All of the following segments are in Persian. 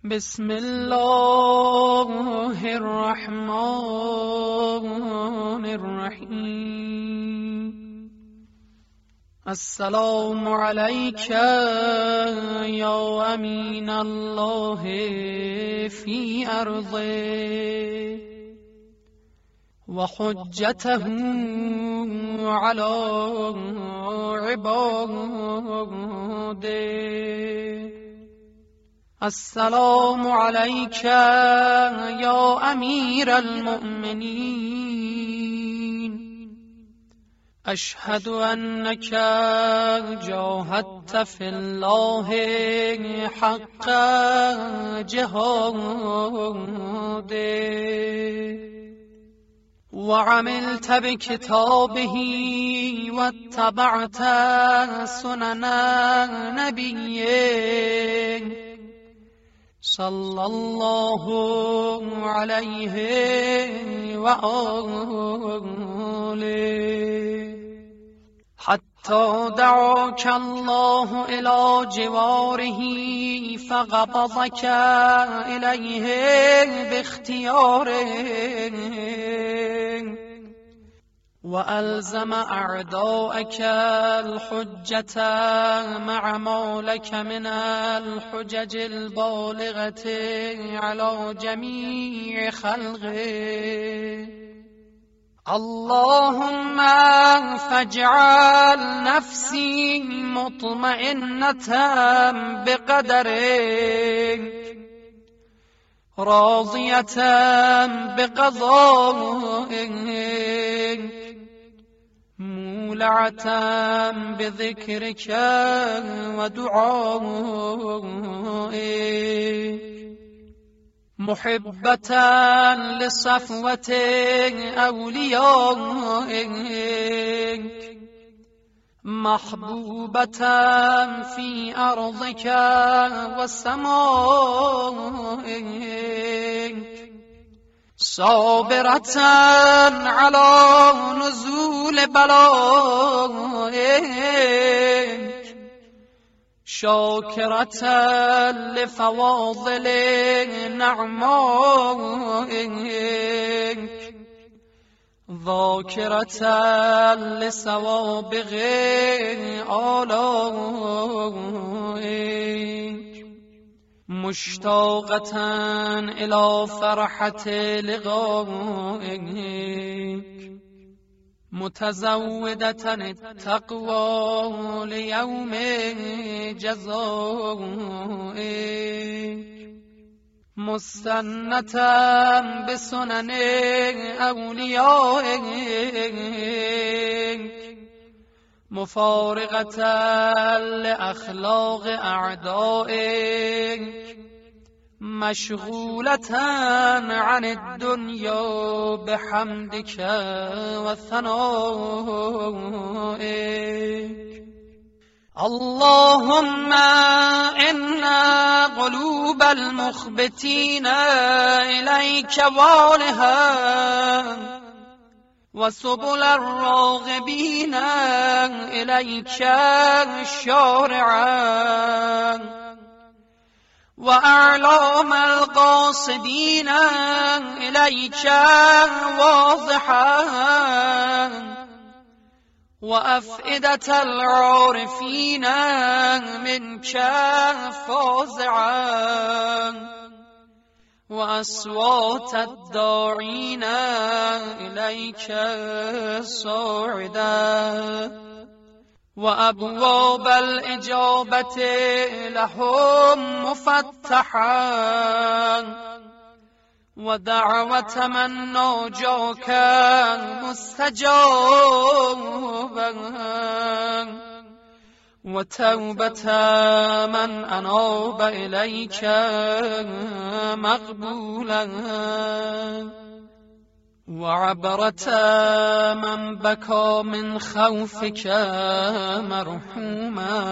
بسم الله الرحمن الرحیم. السلام علیک یا امین الله فی ارضه و حجته علی عباده. السلام علیک یا امیر المؤمنین. اشهد انک جاهدت فی الله حق جهاده و عملت بکتابه و اتبعت سنن نبیه صلی الله علیه و آله حتی دعاک الله الی جواره فقبضک الیه باختیاره و الزم اعداءک الحجة مع ما لك من الحجج البالغة على جميع خلقه. اللهم فاجعل نفسي مطمئنة بقدرك راضية بقضائك مولعة بذكرك ودعائك محبة لصفوة أوليائك محبوبة في أرضك وسمائك صابرة على نزول بلائك شاكرة لفواضل نعمائك ذاكرة لسوابغ آلائك مشتاقة إلى فرحة لقائك متزودة التقوى ليوم جزائك مستنة بسنن أوليائك مفارقة لأخلاق أعدائك مشغولة عن الدنيا بحمدك وثنائك. اللهم إن قلوب المخبتين إليك والها وسبل الراغبين إليك شارعا وأعلام القاصدين إليك واضحا وأفئدة العارفين منك فازعا وأصوات الداعين إليك صاعدا وأبواب الإجابة لهم مفتحا ودعوة من ناجاك مستجابا وتوبة من أناب إليك مقبولا وعبرة من بكى من خوفك مرحوما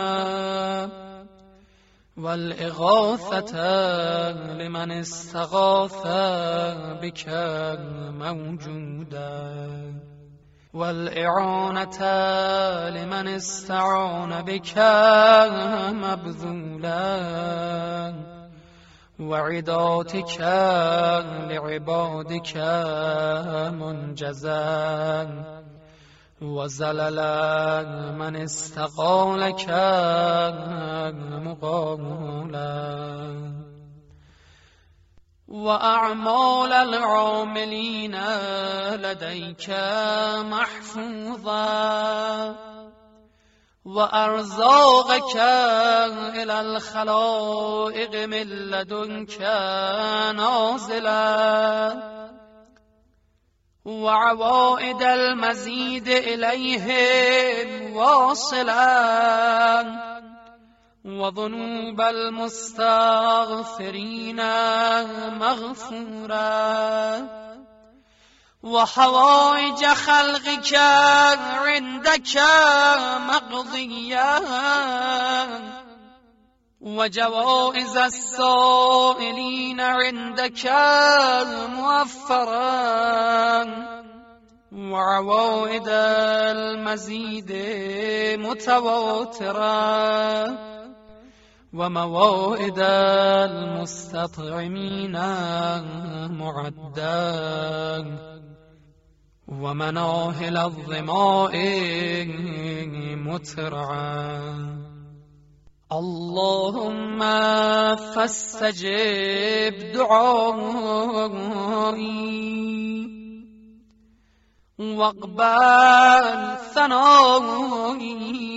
والإغاثة لمن استغاث بك موجودا والإعانة لمن استعان بك مبذولا وعداتك لعبادك منجزا وزللا من استقالك مقاملا وأعمال العاملين لديك محفوظا وأرزاقك إلى الخلائق من لدنك نازلا وعوائد المزيد إليهم واصلا وذنوب المستغفرين مغفورا وحوائج خلقك عندك مقضيا وجوائز السائلين عندك موفرا وعوائد المزيد متواترا وموائد المستطعمين معدا ومناهل الظماء مترعا اللهم فاستجب دعائي واقبل ثنائي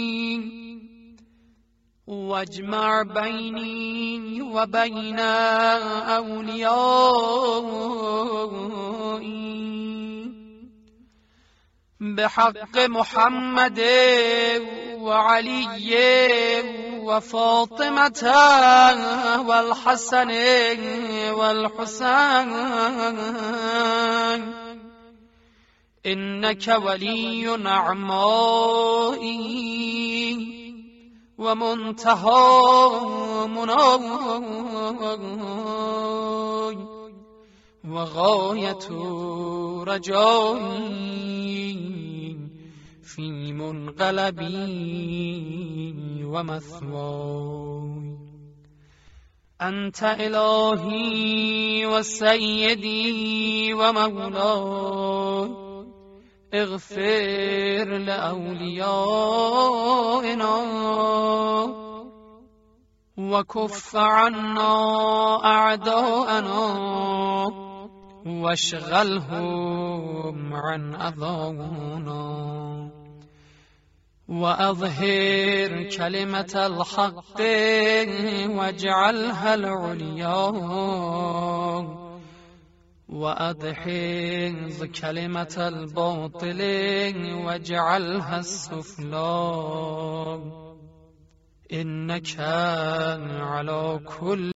واجمع بيني وبين أوليائي بحق محمد وعلي وفاطمة والحسن والحسين إنك ولي نعمائي ومنتهى مناي وغاية رجائي في منقلبي ومثواي أنت إلهي وسيدي ومولاي اغفر لأوليائنا وكف عنا أعداءنا واشغلهم عن أذانا وأظهر كلمة الحق واجعلها العليا وأدحض كلمة الباطل واجعلها السفلى إنك على كل